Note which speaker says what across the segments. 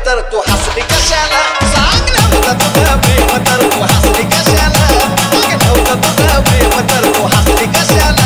Speaker 1: तर तू हसली कशाला सांग नव्हतं तुझं प्रेम तर तू हसली कशाला सांग नव्हतं तुझं प्रेम तर तू हसली कशाला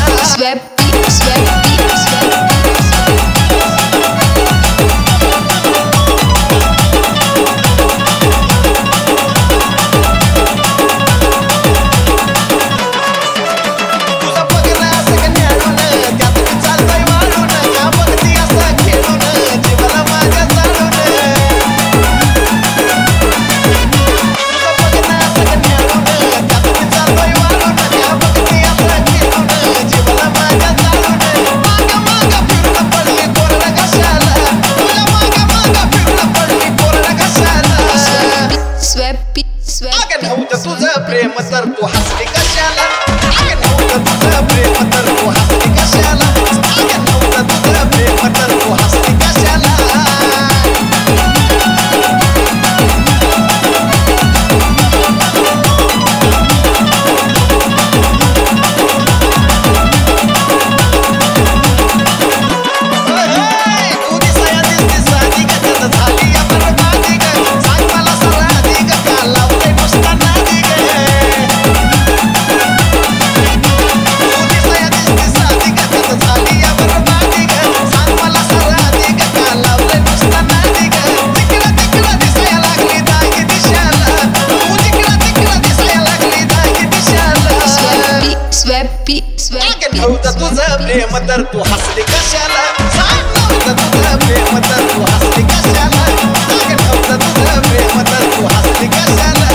Speaker 1: तुझं प्रेम तर तू हसली कशाला नव्हतं तुझं प्रेम तर तू हसली कशाला नव्हतं तुझं प्रेम तर तू हसली कशाला नव्हतं तुझं प्रेम तर तू हसली कशाला सांग नव्हतं तुझं प्रेम तर तू हसली कशाला नव्हतं तुझं प्रेम तर तू हसली कशाला